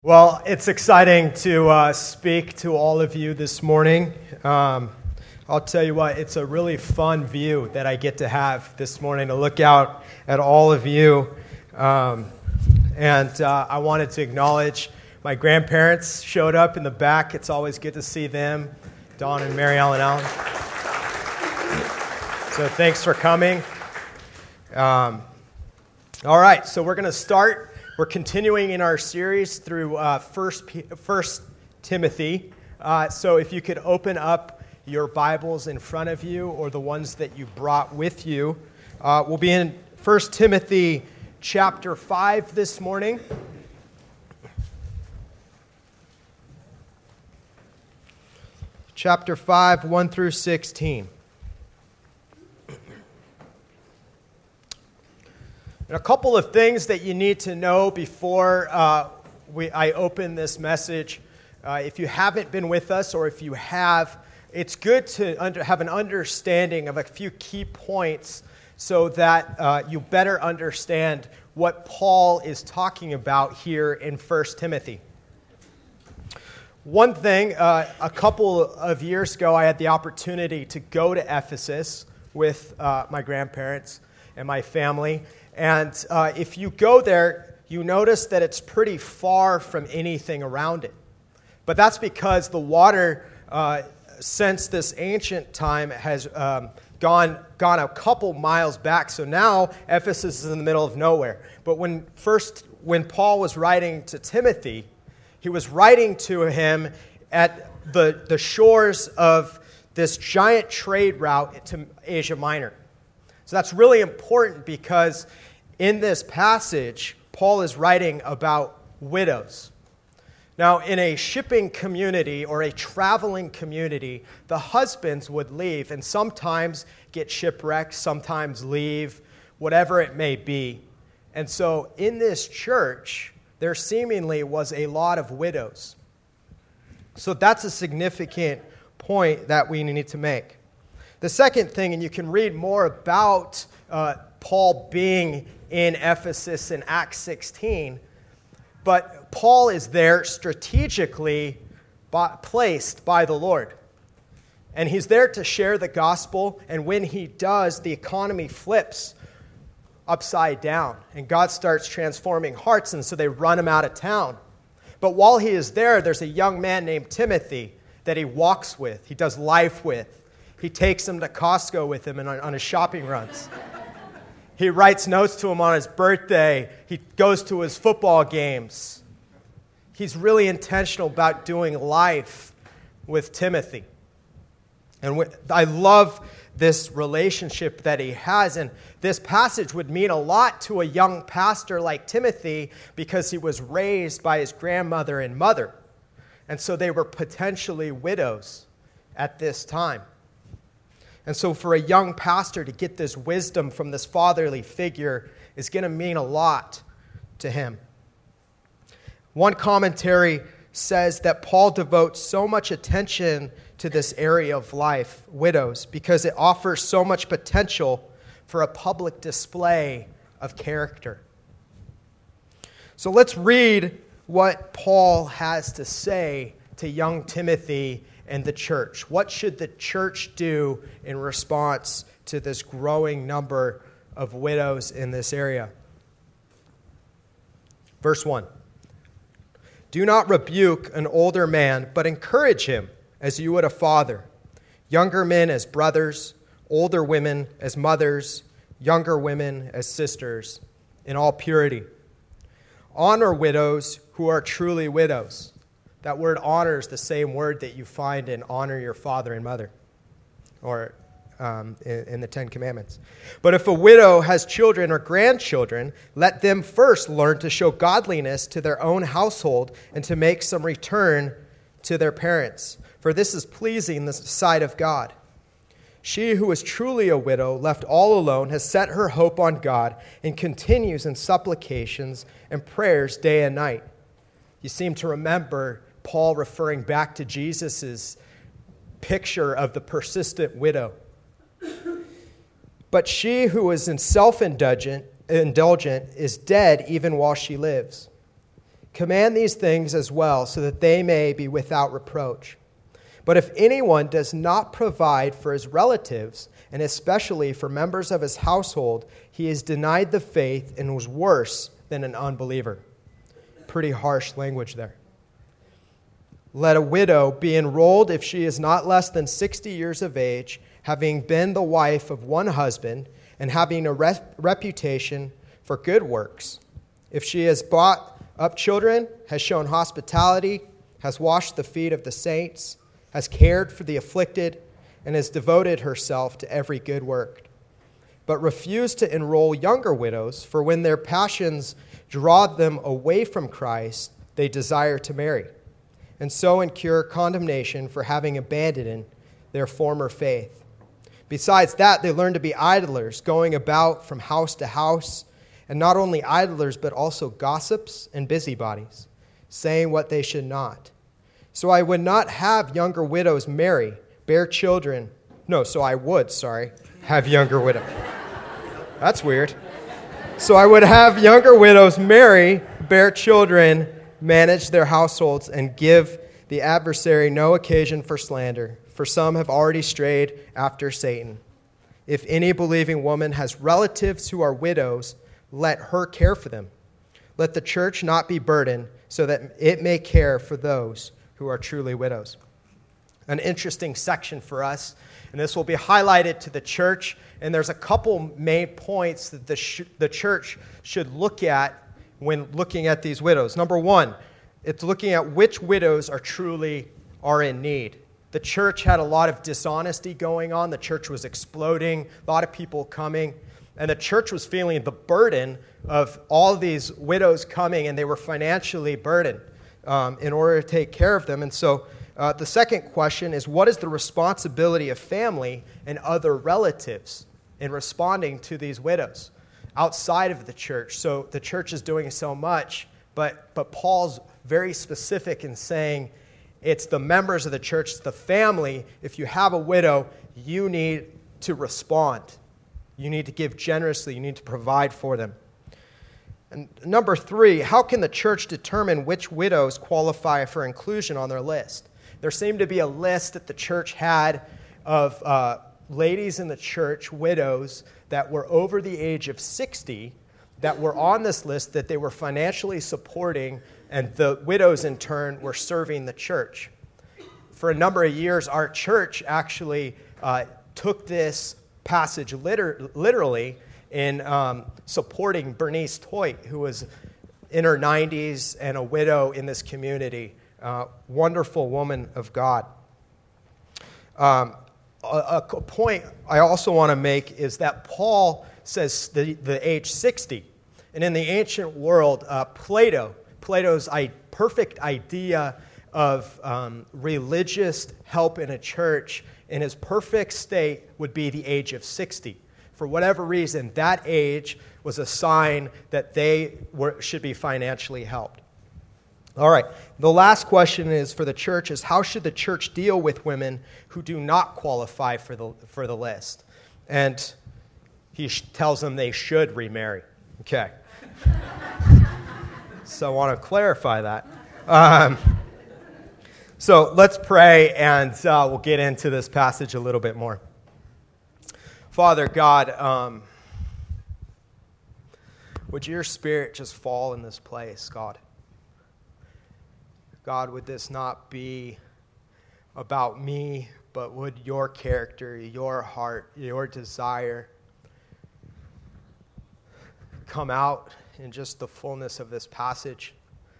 Well, it's exciting to speak to all of you this morning. I'll tell you what, it's a really fun view that I get to have this morning to look out at all of you. I wanted to acknowledge my grandparents showed up in the back. It's always good to see them, Dawn and Mary Ellen Allen. So thanks for coming. All right, so we're going to start. We're continuing in our series through First Timothy. So if you could open up your Bibles in front of you or the ones that you brought with you. We'll be in 1 Timothy chapter 5 this morning. Chapter 5, 1 through 16. And a couple of things that you need to know before I open this message. If you haven't been with us, or if you have, it's good to have an understanding of a few key points so that you better understand what Paul is talking about here in 1 Timothy. One thing, a couple of years ago, I had the opportunity to go to Ephesus with my grandparents and my family. And if you go there, you notice that it's pretty far from anything around it. But that's because the water, since this ancient time, has gone a couple miles back. So now Ephesus is in the middle of nowhere. But when Paul was writing to Timothy, he was writing to him at the shores of this giant trade route to Asia Minor. So that's really important because in this passage, Paul is writing about widows. Now, in a shipping community or a traveling community, the husbands would leave and sometimes get shipwrecked, sometimes leave, whatever it may be. And so in this church, there seemingly was a lot of widows. So that's a significant point that we need to make. The second thing, and you can read more about Paul being in Ephesus in Acts 16, but Paul is there strategically placed by the Lord. And he's there to share the gospel, and when he does, the economy flips upside down, and God starts transforming hearts, and so they run him out of town. But while he is there, there's a young man named Timothy that he walks with, he does life with. He takes him to Costco with him and on his shopping runs. He writes notes to him on his birthday. He goes to his football games. He's really intentional about doing life with Timothy. And I love this relationship that he has. And this passage would mean a lot to a young pastor like Timothy because he was raised by his grandmother and mother. And so they were potentially widows at this time. And so for a young pastor to get this wisdom from this fatherly figure is going to mean a lot to him. One commentary says that Paul devotes so much attention to this area of life, widows, because it offers so much potential for a public display of character. So let's read what Paul has to say to young Timothy and the church. What should the church do in response to this growing number of widows in this area? Verse 1. Do not rebuke an older man, but encourage him as you would a father. Younger men as brothers, older women as mothers, younger women as sisters, in all purity. Honor widows who are truly widows. That word honor is the same word that you find in honor your father and mother, or in the Ten Commandments. But if a widow has children or grandchildren, let them first learn to show godliness to their own household and to make some return to their parents. For this is pleasing in the sight of God. She who is truly a widow, left all alone, has set her hope on God and continues in supplications and prayers day and night. You seem to remember Paul referring back to Jesus' picture of the persistent widow. But she who is self-indulgent is dead even while she lives. Command these things as well, so that they may be without reproach. But if anyone does not provide for his relatives, and especially for members of his household, he is denied the faith and was worse than an unbeliever. Pretty harsh language there. Let a widow be enrolled if she is not less than 60 years of age, having been the wife of one husband, and having a reputation for good works. If she has brought up children, has shown hospitality, has washed the feet of the saints, has cared for the afflicted, and has devoted herself to every good work. But refuse to enroll younger widows, for when their passions draw them away from Christ, they desire to marry, and so incur condemnation for having abandoned their former faith. Besides that, they learn to be idlers, going about from house to house, and not only idlers, but also gossips and busybodies, saying what they should not. So I would not have younger widows marry, bear children. Have younger widows. That's weird. So I would have younger widows marry, bear children, manage their households, and give the adversary no occasion for slander, for some have already strayed after Satan. If any believing woman has relatives who are widows, let her care for them. Let the church not be burdened, so that it may care for those who are truly widows. An interesting section for us, and this will be highlighted to the church, and there's a couple main points that the church should look at when looking at these widows. Number one, it's looking at which widows are in need. The church had a lot of dishonesty going on. The church was exploding, a lot of people coming. And the church was feeling the burden of all these widows coming, and they were financially burdened in order to take care of them. And so the second question is, what is the responsibility of family and other relatives in responding to these widows outside of the church? So the church is doing so much, but Paul's very specific in saying it's the members of the church, it's the family. If you have a widow, you need to respond. You need to give generously. You need to provide for them. And number three, how can the church determine which widows qualify for inclusion on their list? There seemed to be a list that the church had of ladies in the church, widows, that were over the age of 60, that were on this list, that they were financially supporting, and the widows in turn were serving the church. For a number of years, our church actually took this passage literally in supporting Bernice Toit, who was in her 90s and a widow in this community. Wonderful woman of God. A point I also want to make is that Paul says the age 60. And in the ancient world, Plato's perfect idea of religious help in a church in his perfect state would be the age of 60. For whatever reason, that age was a sign that they should be financially helped. All right, the last question is for the church is, how should the church deal with women who do not qualify for the list? And he tells them they should remarry. Okay. So I want to clarify that. So let's pray, and we'll get into this passage a little bit more. Father God, would your Spirit just fall in this place, God? God, would this not be about me, but would your character, your heart, your desire come out in just the fullness of this passage?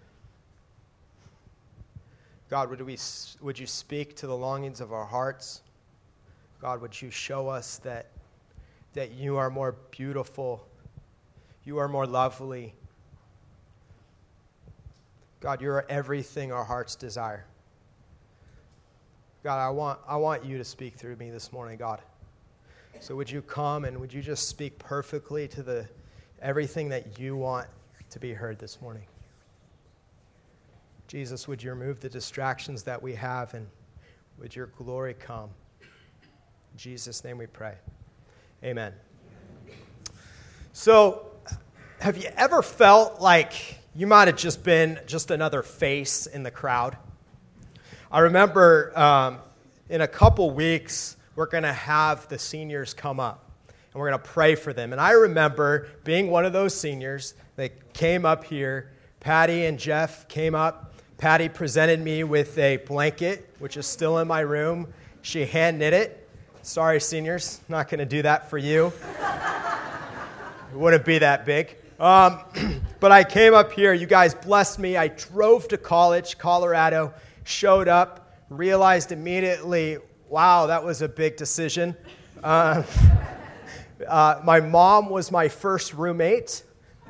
God, would you speak to the longings of our hearts? God, would you show us that you are more beautiful, you are more lovely. God, you are everything our hearts desire. God, I want you to speak through me this morning, God. So would you come and would you just speak perfectly to everything that you want to be heard this morning? Jesus, would you remove the distractions that we have, and would your glory come? In Jesus' name we pray. Amen. So, have you ever felt like you might have just been just another face in the crowd. I remember in a couple weeks, we're going to have the seniors come up, and we're going to pray for them. And I remember being one of those seniors that came up here. Patty and Jeff came up. Patty presented me with a blanket, which is still in my room. She hand knit it. Sorry, seniors, not going to do that for you. It wouldn't be that big. But I came up here. You guys blessed me. I drove to college, Colorado, showed up, realized immediately, wow, that was a big decision. My mom was my first roommate.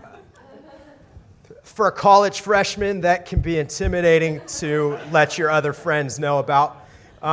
For a college freshman, that can be intimidating to let your other friends know about.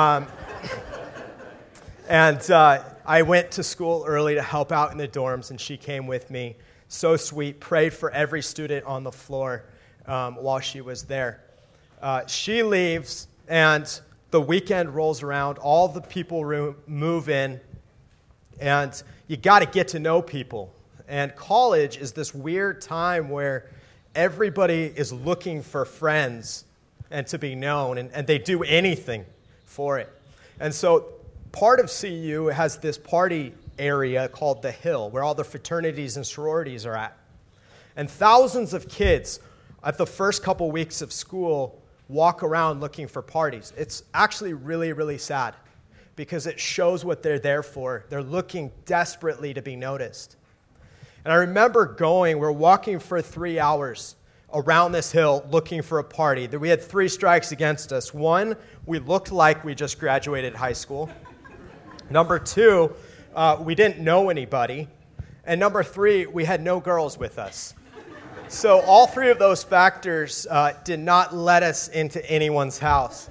I went to school early to help out in the dorms, and she came with me. So sweet. Prayed for every student on the floor while she was there. She leaves, and the weekend rolls around. All the people move in, and you got to get to know people. And college is this weird time where everybody is looking for friends and to be known, and they do anything for it. And so part of CU has this party area called The Hill, where all the fraternities and sororities are at. And thousands of kids at the first couple weeks of school walk around looking for parties. It's actually really, really sad because it shows what they're there for. They're looking desperately to be noticed. And I remember we're walking for 3 hours around this hill looking for a party. We had 3 strikes against us. 1, we looked like we just graduated high school. Number 2, we didn't know anybody. And number 3, we had no girls with us. So all 3 of those factors did not let us into anyone's house.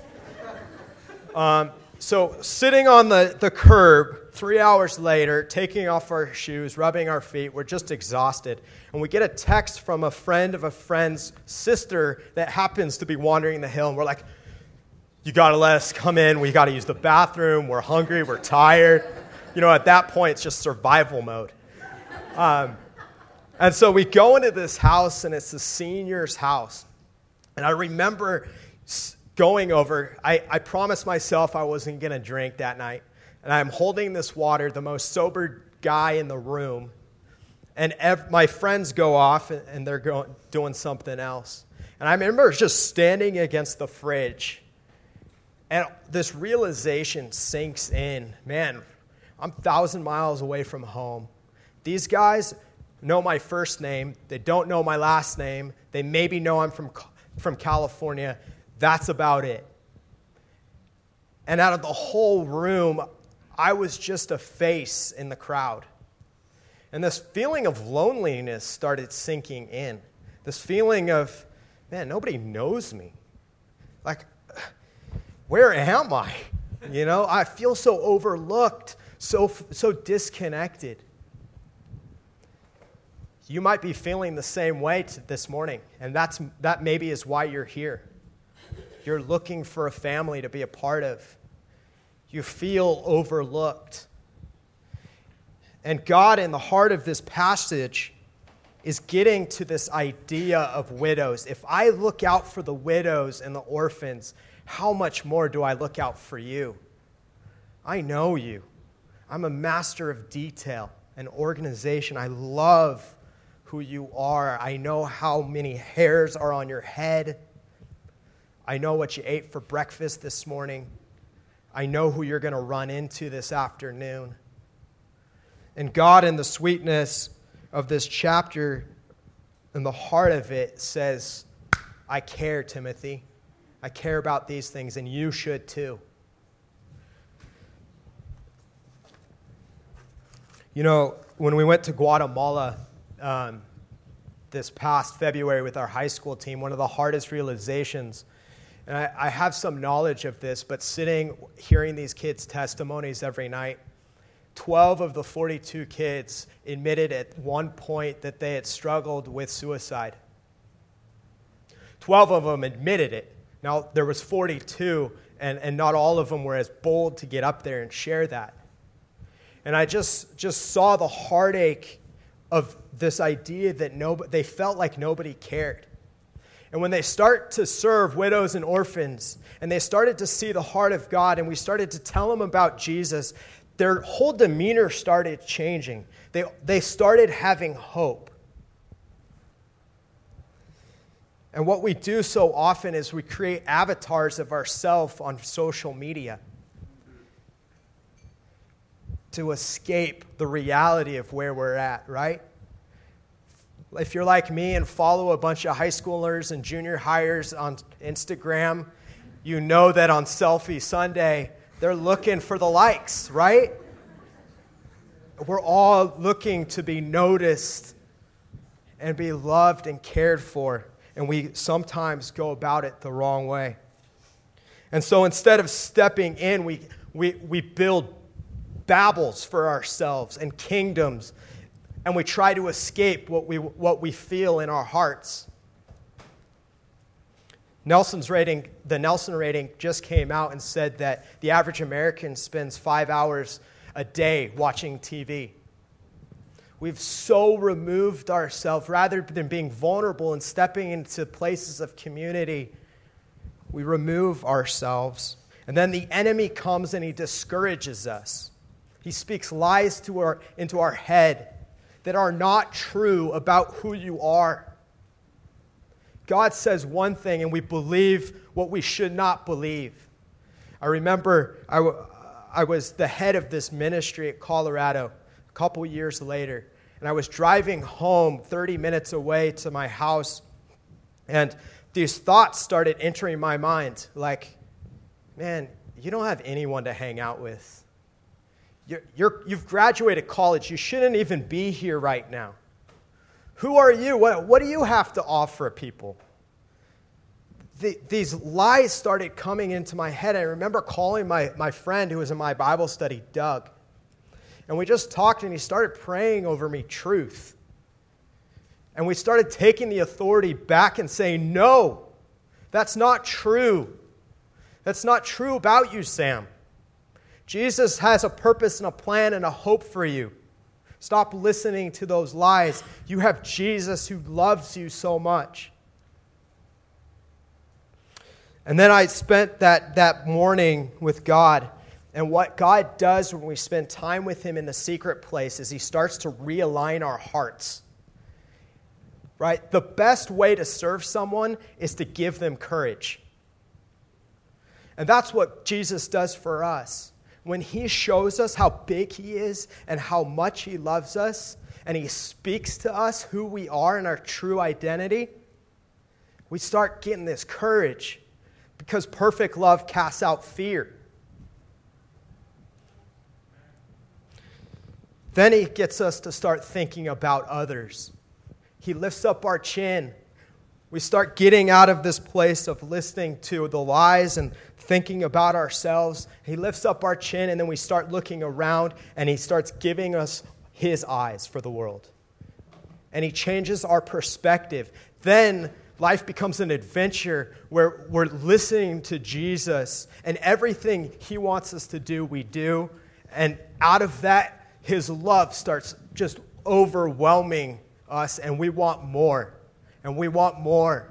So sitting on the curb 3 hours later, taking off our shoes, rubbing our feet, we're just exhausted. And we get a text from a friend of a friend's sister that happens to be wandering the hill. And we're like, you got to let us come in. We got to use the bathroom. We're hungry. We're tired. At that point, it's just survival mode. And so we go into this house, and it's the senior's house. And I remember going over. I promised myself I wasn't going to drink that night. And I'm holding this water, the most sober guy in the room. And my friends go off, and they're doing something else. And I remember just standing against the fridge. And this realization sinks in. Man, I'm 1,000 miles away from home. These guys know my first name. They don't know my last name. They maybe know I'm from California. That's about it. And out of the whole room, I was just a face in the crowd. And this feeling of loneliness started sinking in. This feeling of, man, nobody knows me. Like, where am I? I feel so overlooked, so disconnected. You might be feeling the same way this morning, and that maybe is why you're here. You're looking for a family to be a part of. You feel overlooked. And God, in the heart of this passage, is getting to this idea of widows. If I look out for the widows and the orphans, how much more do I look out for you? I know you. I'm a master of detail and organization. I love who you are. I know how many hairs are on your head. I know what you ate for breakfast this morning. I know who you're going to run into this afternoon. And God, in the sweetness of this chapter, in the heart of it, says, I care, Timothy. I care about these things, and you should too. When we went to Guatemala this past February with our high school team, one of the hardest realizations, and I have some knowledge of this, but hearing these kids' testimonies every night, 12 of the 42 kids admitted at one point that they had struggled with suicide. 12 of them admitted it. Now, there was 42, and not all of them were as bold to get up there and share that. And I just saw the heartache of this idea that they felt like nobody cared. And when they start to serve widows and orphans, and they started to see the heart of God, and we started to tell them about Jesus, their whole demeanor started changing. They started having hope. And what we do so often is we create avatars of ourselves on social media to escape the reality of where we're at, right? If you're like me and follow a bunch of high schoolers and junior hires on Instagram, you know that on Selfie Sunday, they're looking for the likes, right? We're all looking to be noticed and be loved and cared for. And we sometimes go about it the wrong way. And so instead of stepping in, we build Babels for ourselves and kingdoms, and we try to escape what we feel in our hearts. The Nelson rating just came out and said that the average American spends 5 hours a day watching TV. We've so removed ourselves, rather than being vulnerable and stepping into places of community, we remove ourselves. And then the enemy comes and he discourages us. He speaks lies into our head that are not true about who you are. God says one thing and we believe what we should not believe. I remember I was the head of this ministry at Colorado a couple years later, and I was driving home 30 minutes away to my house, and these thoughts started entering my mind like, man, you don't have anyone to hang out with. You've graduated college. You shouldn't even be here right now. Who are you? What do you have to offer people? These lies started coming into my head. I remember calling my friend who was in my Bible study, Doug. And we just talked, and he started praying over me truth. And we started taking the authority back and saying, no, that's not true. That's not true about you, Sam. Jesus has a purpose and a plan and a hope for you. Stop listening to those lies. You have Jesus who loves you so much. And then I spent that morning with God. And what God does when we spend time with Him in the secret place is He starts to realign our hearts. Right? The best way to serve someone is to give them courage. And that's what Jesus does for us. When He shows us how big He is and how much He loves us, and He speaks to us who we are and our true identity, we start getting this courage, because perfect love casts out fear. Then He gets us to start thinking about others. He lifts up our chin. We start getting out of this place of listening to the lies and thinking about ourselves. He lifts up our chin, and then we start looking around, and He starts giving us His eyes for the world. And He changes our perspective. Then life becomes an adventure where we're listening to Jesus, and everything He wants us to do, we do. And out of that, His love starts just overwhelming us, and we want more. And we want more.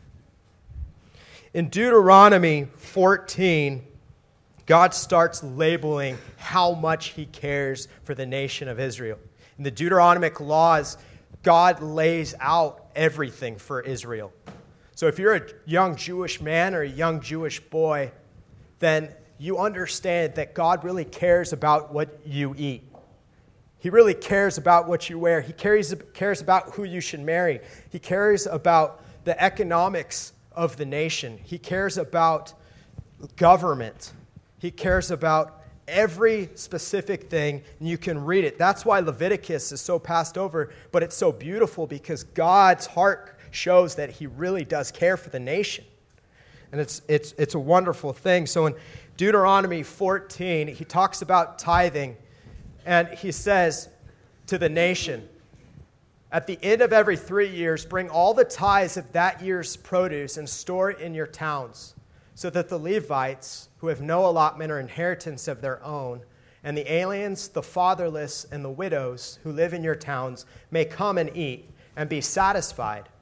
In Deuteronomy 14, God starts labeling how much He cares for the nation of Israel. In the Deuteronomic laws, God lays out everything for Israel. So if you're a young Jewish man or a young Jewish boy, then you understand that God really cares about what you eat. He really cares about what you wear. He cares about who you should marry. He cares about the economics of the nation. He cares about government. He cares about every specific thing, and you can read it. That's why Leviticus is so passed over, but it's so beautiful because God's heart shows that He really does care for the nation. And it's a wonderful thing. So in Deuteronomy 14, He talks about tithing. And He says to the nation, at the end of every 3 years, bring all the tithes of that year's produce and store it in your towns, so that the Levites, who have no allotment or inheritance of their own, and the aliens, the fatherless, and the widows who live in your towns may come and eat and be satisfied.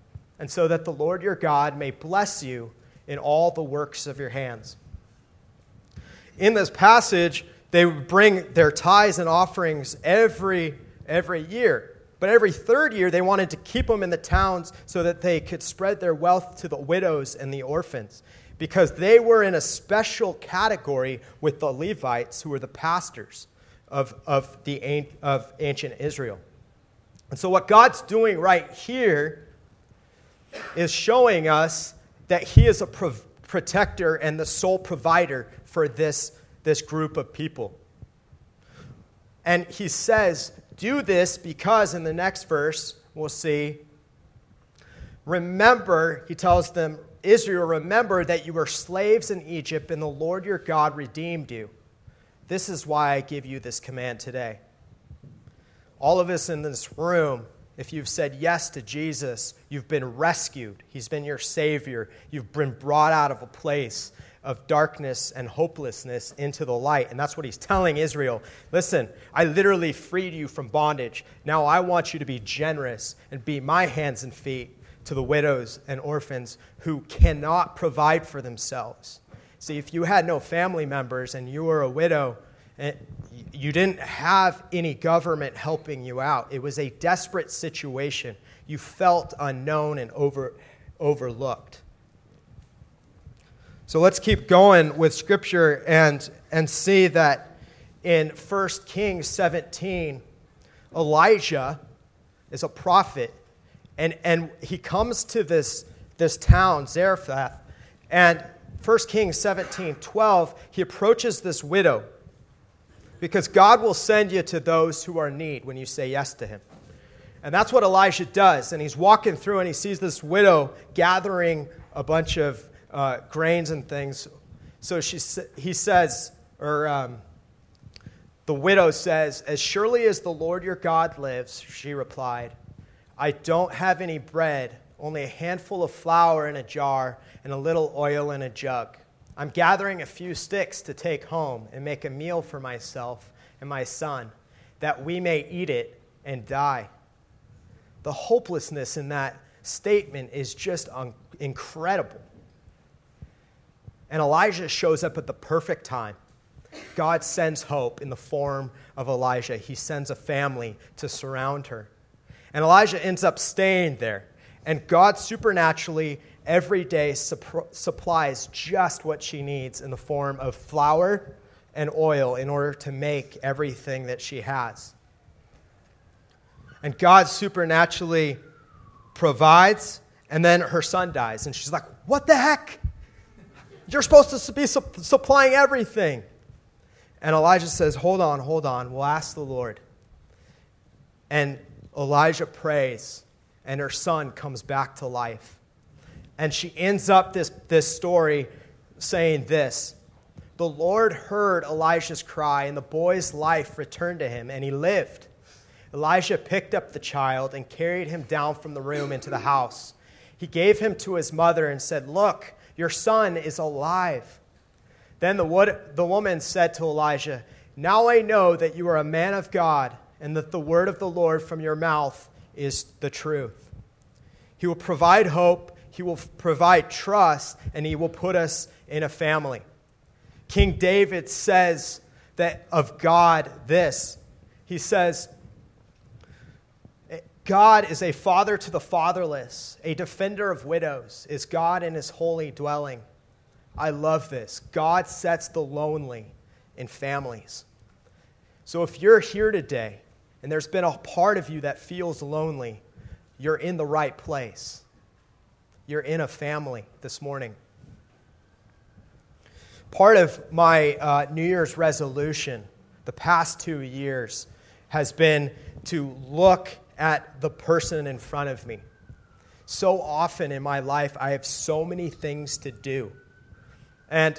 and so that the Lord your God may bless you in all the works of your hands. In this passage, they would bring their tithes and offerings every year. But every third year, they wanted to keep them in the towns so that they could spread their wealth to the widows and the orphans, because they were in a special category with the Levites, who were the pastors of ancient Israel. And so what God's doing right here is showing us that he is a protector and the sole provider for this group of people. And he says, do this because, in the next verse, we'll see, remember, he tells them, Israel, remember that you were slaves in Egypt and the Lord your God redeemed you. This is why I give you this command today. All of us in this room, if you've said yes to Jesus, you've been rescued. He's been your Savior. You've been brought out of a place of darkness and hopelessness into the light. And that's what he's telling Israel. Listen, I literally freed you from bondage. Now I want you to be generous and be my hands and feet to the widows and orphans who cannot provide for themselves. See, if you had no family members and you were a widow, you didn't have any government helping you out. It was a desperate situation. You felt unknown and overlooked. So let's keep going with Scripture and see that in 1 Kings 17, Elijah is a prophet, and he comes to this town, Zarephath, and 1 Kings 17:12, he approaches this widow, because God will send you to those who are in need when you say yes to him. And that's what Elijah does, and he's walking through and he sees this widow gathering a bunch of grains and things. So the widow says, as surely as the Lord your God lives, she replied, I don't have any bread, only a handful of flour in a jar and a little oil in a jug. I'm gathering a few sticks to take home and make a meal for myself and my son, that we may eat it and die. The hopelessness in that statement is just incredible. And Elijah shows up at the perfect time. God sends hope in the form of Elijah. He sends a family to surround her. And Elijah ends up staying there. And God supernaturally every day supplies just what she needs in the form of flour and oil in order to make everything that she has. And God supernaturally provides, and then her son dies. And she's like, what the heck? You're supposed to be supplying everything. And Elijah says, hold on, we'll ask the Lord. And Elijah prays, and her son comes back to life. And she ends up this story saying this: the Lord heard Elijah's cry, and the boy's life returned to him, and he lived. Elijah picked up the child and carried him down from the room into the house. He gave him to his mother and said, look, your son is alive. Then the woman said to Elijah, now I know that you are a man of God, and that the word of the Lord from your mouth is the truth. He will provide hope, he will provide trust, and he will put us in a family. King David says that of God this. He says, God is a father to the fatherless, a defender of widows, is God in his holy dwelling. I love this. God sets the lonely in families. So if you're here today and there's been a part of you that feels lonely, you're in the right place. You're in a family this morning. Part of my New Year's resolution the past 2 years has been to look at the person in front of me. So often in my life, I have so many things to do. And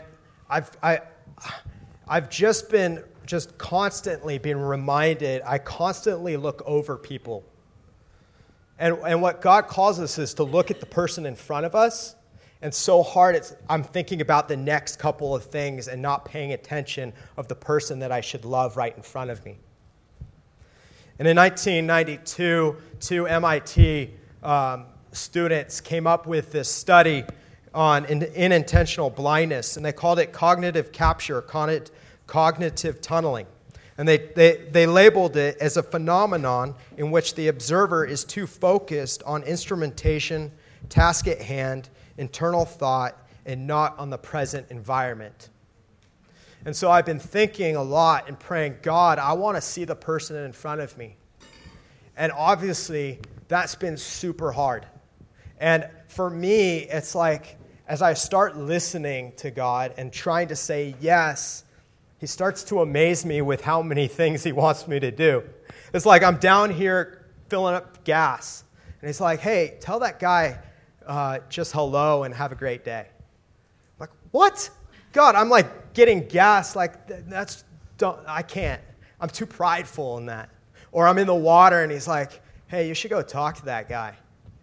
I've just constantly been reminded, I constantly look over people. And what God calls us is to look at the person in front of us. And so hard, I'm thinking about the next couple of things and not paying attention of the person that I should love right in front of me. And in 1992, two MIT students came up with this study on unintentional blindness, and they called it cognitive capture, cognitive tunneling. And they labeled it as a phenomenon in which the observer is too focused on instrumentation, task at hand, internal thought, and not on the present environment. And so I've been thinking a lot and praying, God, I want to see the person in front of me. And obviously, that's been super hard. And for me, it's like, as I start listening to God and trying to say yes, He starts to amaze me with how many things He wants me to do. It's like I'm down here filling up gas. And He's like, hey, tell that guy just hello and have a great day. I'm like, what? God, I'm like getting gas. Like, I can't. I'm too prideful in that. Or I'm in the water and He's like, hey, you should go talk to that guy.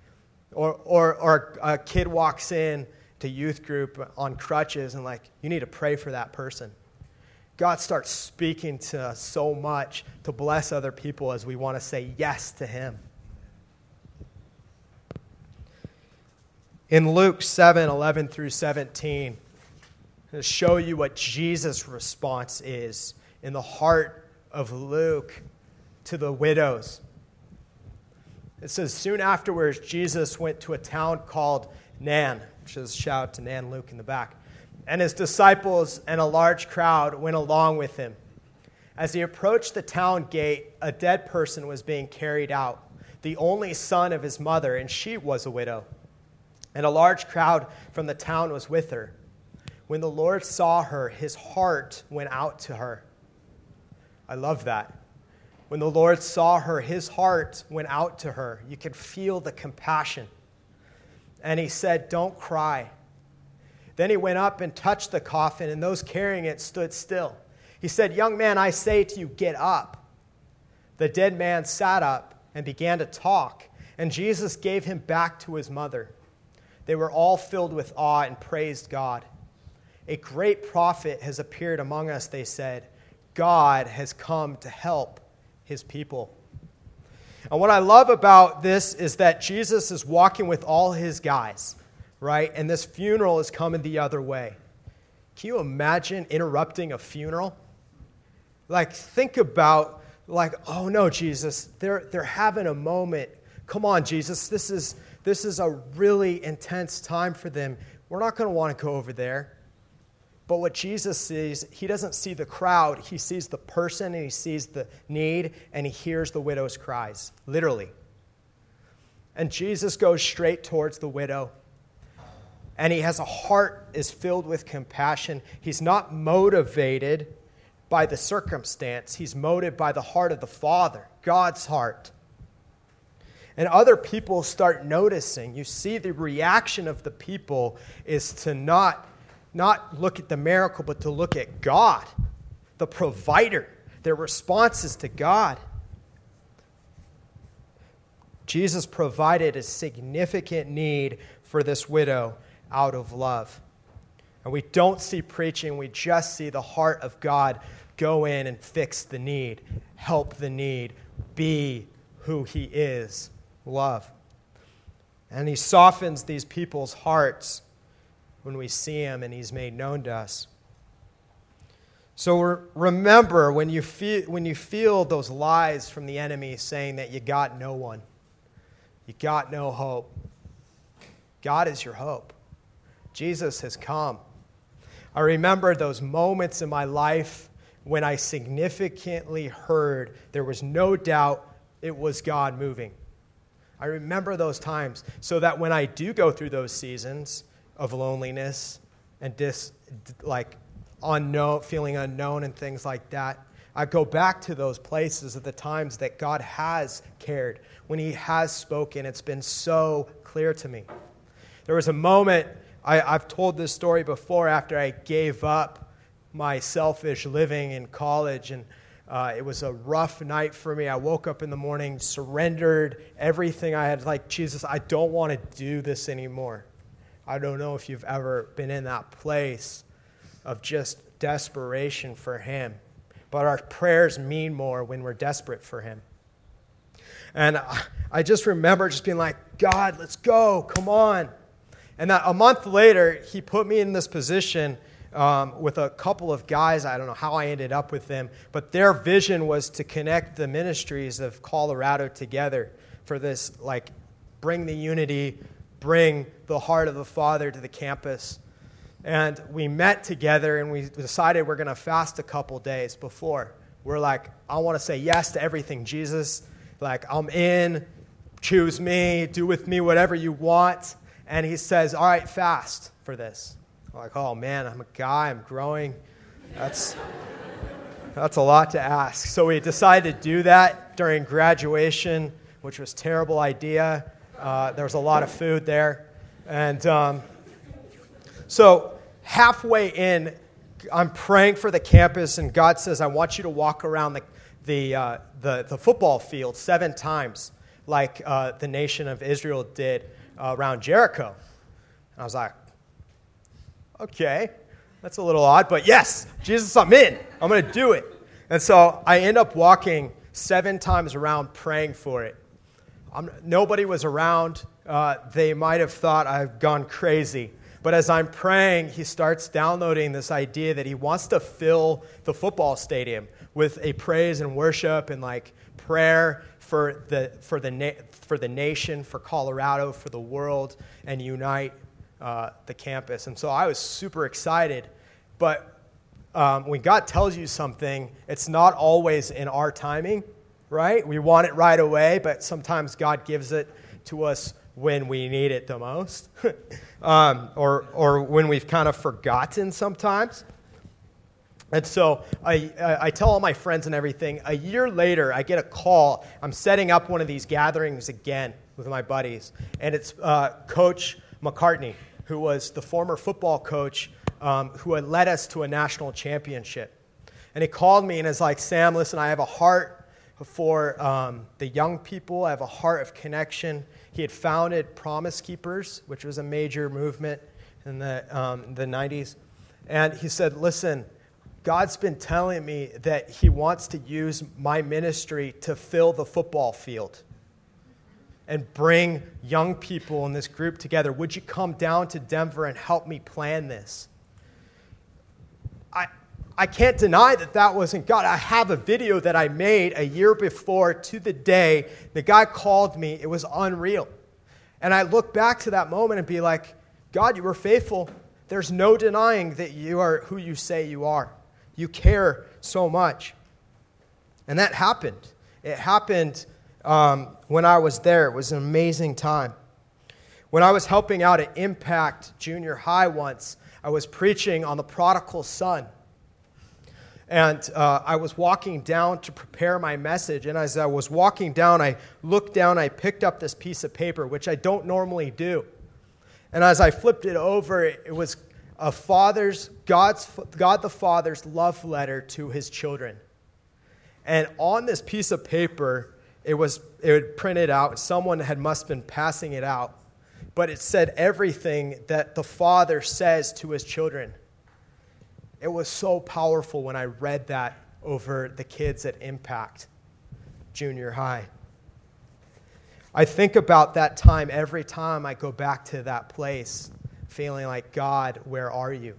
Or a kid walks in to youth group on crutches and like, you need to pray for that person. God starts speaking to us so much to bless other people as we want to say yes to Him. In Luke 7:11 through 17, to show you what Jesus' response is in the heart of Luke to the widows. It says, soon afterwards, Jesus went to a town called Nain, which is a shout out to Nan Luke in the back. And His disciples and a large crowd went along with Him. As He approached the town gate, a dead person was being carried out, the only son of his mother, and she was a widow. And a large crowd from the town was with her. When the Lord saw her, His heart went out to her. I love that. When the Lord saw her, His heart went out to her. You could feel the compassion. And He said, don't cry. Then He went up and touched the coffin, and those carrying it stood still. He said, young man, I say to you, get up. The dead man sat up and began to talk, and Jesus gave him back to his mother. They were all filled with awe and praised God. A great prophet has appeared among us, they said. God has come to help His people. And what I love about this is that Jesus is walking with all His guys, right? And this funeral is coming the other way. Can you imagine interrupting a funeral? Like, think about, like, oh no, Jesus, they're having a moment. Come on, Jesus, this is a really intense time for them. We're not going to want to go over there. But what Jesus sees, He doesn't see the crowd. He sees the person, and He sees the need, and He hears the widow's cries, literally. And Jesus goes straight towards the widow. And He has a heart is filled with compassion. He's not motivated by the circumstance. He's motivated by the heart of the Father, God's heart. And other people start noticing. You see the reaction of the people is to not look at the miracle, but to look at God, the provider. Their response is to God. Jesus provided a significant need for this widow out of love. And we don't see preaching, we just see the heart of God go in and fix the need, help the need, be who He is, love. And He softens these people's hearts when we see Him and He's made known to us. So remember, when you feel those lies from the enemy saying that you got no one, you got no hope, God is your hope. Jesus has come. I remember those moments in my life when I significantly heard there was no doubt it was God moving. I remember those times so that when I do go through those seasons of loneliness and feeling unknown and things like that, I go back to those places of the times that God has cared, when He has spoken. It's been so clear to me. There was a moment, I've told this story before, after I gave up my selfish living in college, and it was a rough night for me. I woke up in the morning, surrendered everything I had, like, Jesus, I don't want to do this anymore. I don't know if you've ever been in that place of just desperation for Him. But our prayers mean more when we're desperate for Him. And I just remember just being like, God, let's go, come on. And that a month later, he put me in this position with a couple of guys. I don't know how I ended up with them, but their vision was to connect the ministries of Colorado together for this, like, bring the unity, bring the heart of the Father to the campus. And we met together, and we decided we're going to fast a couple days before. We're like, I want to say yes to everything, Jesus. Like, I'm in, choose me, do with me whatever you want. And he says, all right, fast for this. I'm like, oh man, I'm a guy, I'm growing. That's a lot to ask. So we decided to do that during graduation, which was a terrible idea. There was a lot of food there. And so halfway in, I'm praying for the campus, and God says, I want you to walk around the football field 7 times like the nation of Israel did around Jericho. And I was like, okay, that's a little odd, but yes, Jesus, I'm in. I'm going to do it. And so I end up walking 7 times around praying for it. Nobody was around. They might have thought I've gone crazy. But as I'm praying, he starts downloading this idea that he wants to fill the football stadium with a praise and worship and like prayer for the nation, for Colorado, for the world, and unite the campus. And so I was super excited. But when God tells you something, it's not always in our timing, right? We want it right away, but sometimes God gives it to us when we need it the most, or when we've kind of forgotten sometimes. And so I tell all my friends and everything. A year later, I get a call. I'm setting up one of these gatherings again with my buddies, and it's Coach McCartney, who was the former football coach who had led us to a national championship. And he called me and is like, Sam, listen, I have a heart for the young people. I have a heart of connection. He had founded Promise Keepers, which was a major movement in the 90s. And he said, listen, God's been telling me that he wants to use my ministry to fill the football field and bring young people in this group together. Would you come down to Denver and help me plan this? I can't deny that wasn't God. I have a video that I made a year before to the day the guy called me. It was unreal. And I look back to that moment and be like, God, you were faithful. There's no denying that you are who you say you are. You care so much. And that happened. It happened when I was there. It was an amazing time. When I was helping out at Impact Junior High once, I was preaching on the prodigal son. And I was walking down to prepare my message. And as I was walking down, I looked down, I picked up this piece of paper, which I don't normally do. And as I flipped it over, it was God the Father's love letter to his children. And on this piece of paper, it was printed out. Someone must have been passing it out. But it said everything that the Father says to his children. It was so powerful when I read that over the kids at Impact Junior High. I think about that time every time I go back to that place, feeling like, God, where are you?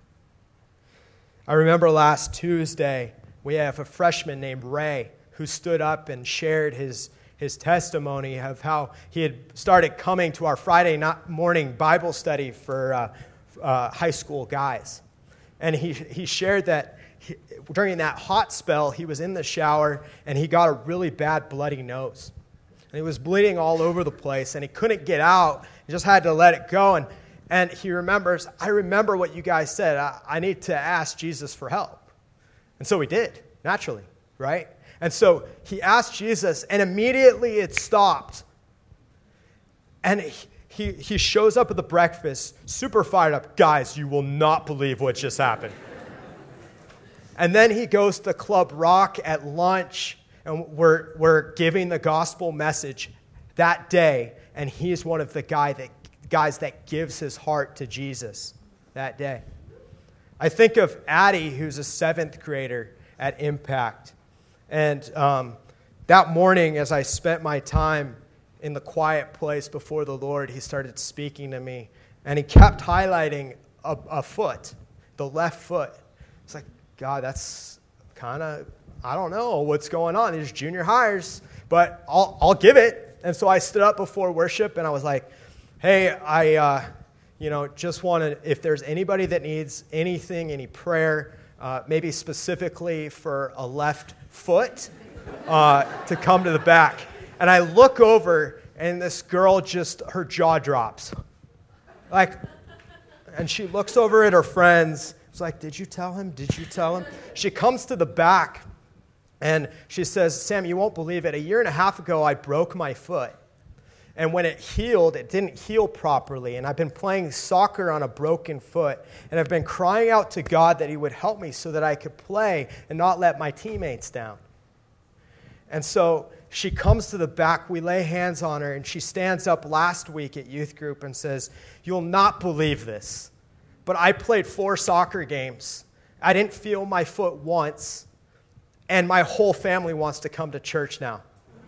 I remember last Tuesday, we have a freshman named Ray who stood up and shared his testimony of how he had started coming to our Friday morning Bible study for high school guys. And he shared that during that hot spell, he was in the shower and he got a really bad bloody nose. And he was bleeding all over the place and he couldn't get out. He just had to let it go. And he remembers, I remember what you guys said. I need to ask Jesus for help. And so he did, naturally, right? And so he asked Jesus and immediately it stopped. And he shows up at the breakfast, super fired up. Guys, you will not believe what just happened. And then he goes to Club Rock at lunch, and we're giving the gospel message that day, and he's one of the guys that gives his heart to Jesus that day. I think of Addie, who's a 7th grader at Impact, and that morning, as I spent my time in the quiet place before the Lord, he started speaking to me, and he kept highlighting a foot, the left foot. It's like, God, that's kind of, I don't know what's going on. These junior hires, but I'll give it. And so I stood up before worship, and I was like, hey, I just want to, if there's anybody that needs anything, any prayer, maybe specifically for a left foot, to come to the back. And I look over, and this girl her jaw drops. And she looks over at her friends. It's like, did you tell him? Did you tell him? She comes to the back, and she says, Sam, you won't believe it. 1.5 years ago, I broke my foot. And when it healed, it didn't heal properly. And I've been playing soccer on a broken foot. And I've been crying out to God that he would help me so that I could play and not let my teammates down. And so she comes to the back, we lay hands on her, and she stands up last week at youth group and says, you'll not believe this, but I played 4 soccer games. I didn't feel my foot once, and my whole family wants to come to church now.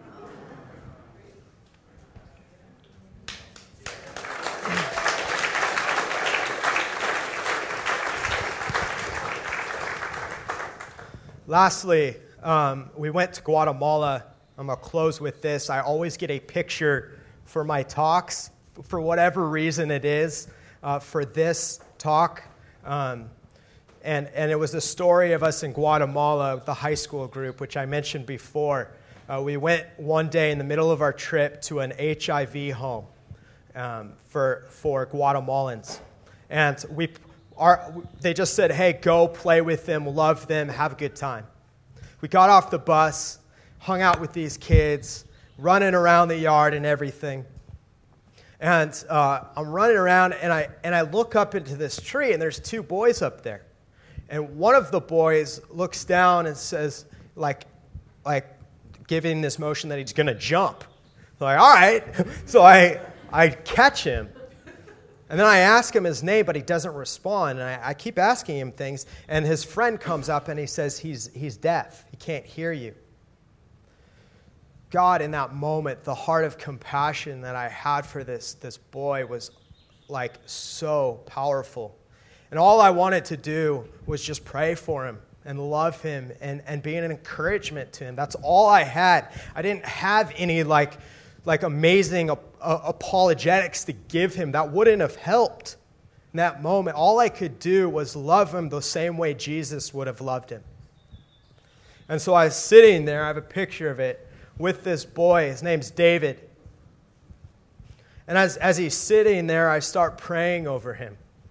Lastly, we went to Guatemala. I'm going to close with this. I always get a picture for my talks, for whatever reason it is, for this talk. And it was the story of us in Guatemala, the high school group, which I mentioned before. We went one day in the middle of our trip to an HIV home for Guatemalans. And they just said, hey, go play with them, love them, have a good time. We got off the bus, hung out with these kids, running around the yard and everything. And I'm running around, and I look up into this tree, and there's 2 boys up there. And one of the boys looks down and says, like giving this motion that he's going to jump. I'm like, all right. So I catch him. And then I ask him his name, but he doesn't respond. And I keep asking him things. And his friend comes up and he says, he's deaf. He can't hear you. God, in that moment, the heart of compassion that I had for this boy was like so powerful. And all I wanted to do was just pray for him and love him and be an encouragement to him. That's all I had. I didn't have any like amazing apologetics to give him. That wouldn't have helped in that moment. All I could do was love him the same way Jesus would have loved him. And so I was sitting there, I have a picture of it, with this boy. His name's David. And as he's sitting there, I start praying over him.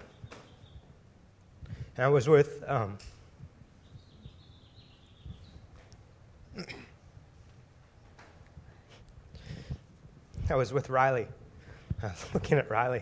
And I was with Riley. I was looking at Riley.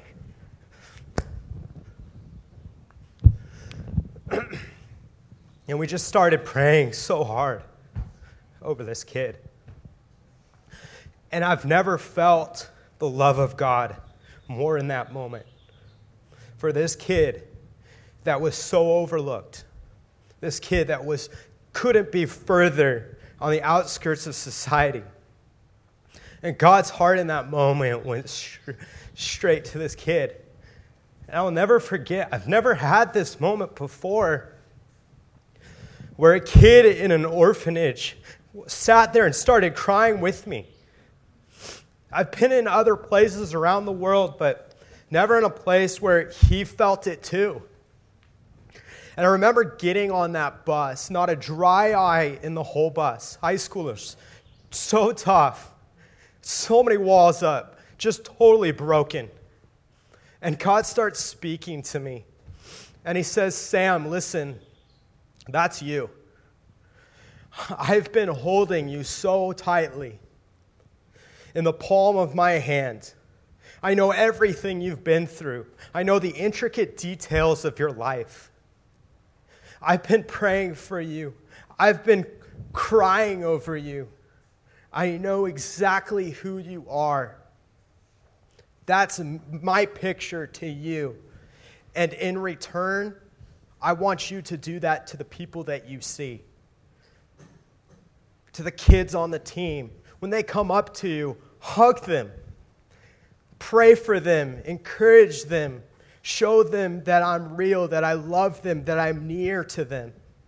And we just started praying so hard over this kid. And I've never felt the love of God more in that moment. For this kid that was so overlooked, this kid that couldn't be further on the outskirts of society. And God's heart in that moment went straight to this kid. And I'll never forget, I've never had this moment before where a kid in an orphanage sat there and started crying with me. I've been in other places around the world, but never in a place where he felt it too. And I remember getting on that bus, not a dry eye in the whole bus. High schoolers, so tough, so many walls up, just totally broken. And God starts speaking to me. And he says, Sam, listen, that's you. I've been holding you so tightly in the palm of my hand. I know everything you've been through. I know the intricate details of your life. I've been praying for you. I've been crying over you. I know exactly who you are. That's my picture to you. And in return, I want you to do that to the people that you see. to the kids on the team. When they come up to you, hug them. Pray for them. Encourage them. Show them that I'm real, that I love them, that I'm near to them.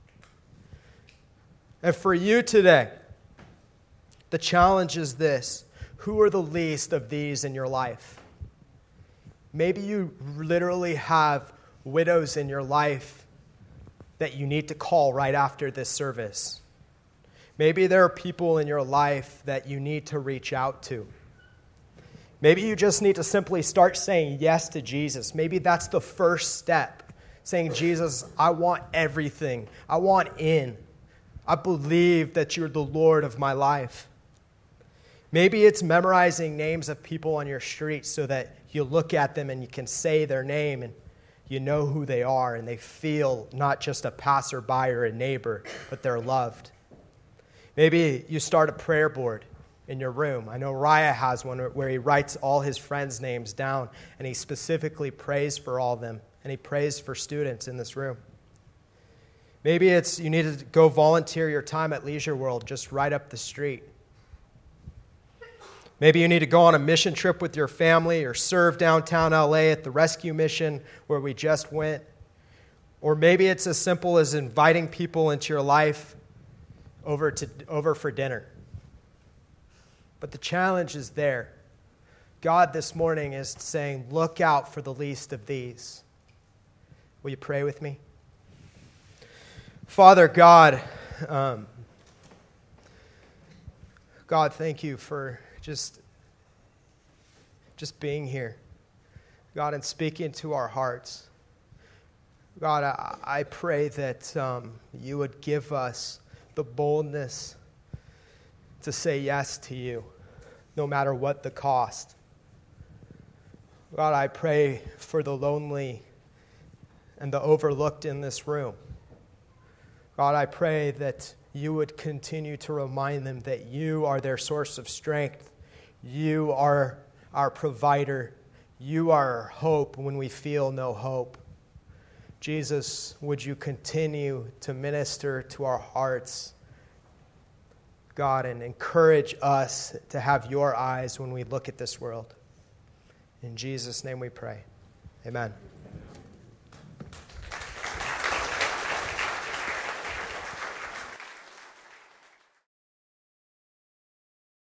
And for you today, the challenge is this. Who are the least of these in your life? Maybe you literally have widows in your life that you need to call right after this service. Maybe there are people in your life that you need to reach out to. Maybe you just need to simply start saying yes to Jesus. Maybe that's the first step. Saying, Jesus, I want everything. I want in. I believe that you're the Lord of my life. Maybe it's memorizing names of people on your street so that you look at them and you can say their name and you know who they are and they feel not just a passerby or a neighbor, but they're loved. Maybe you start a prayer board in your room. I know Raya has one where he writes all his friends' names down and he specifically prays for all of them and he prays for students in this room. Maybe it's you need to go volunteer your time at Leisure World just right up the street. Maybe you need to go on a mission trip with your family or serve downtown LA at the rescue mission where we just went. Or maybe it's as simple as inviting people into your life over for dinner. But the challenge is there. God this morning is saying, look out for the least of these. Will you pray with me? Father God, God, thank you for just being here. God, and speaking to our hearts. God, I pray that you would give us the boldness to say yes to you, no matter what the cost. God, I pray for the lonely and the overlooked in this room. God, I pray that you would continue to remind them that you are their source of strength. You are our provider. You are our hope when we feel no hope. Jesus, would you continue to minister to our hearts, God, and encourage us to have your eyes when we look at this world. In Jesus' name we pray. Amen.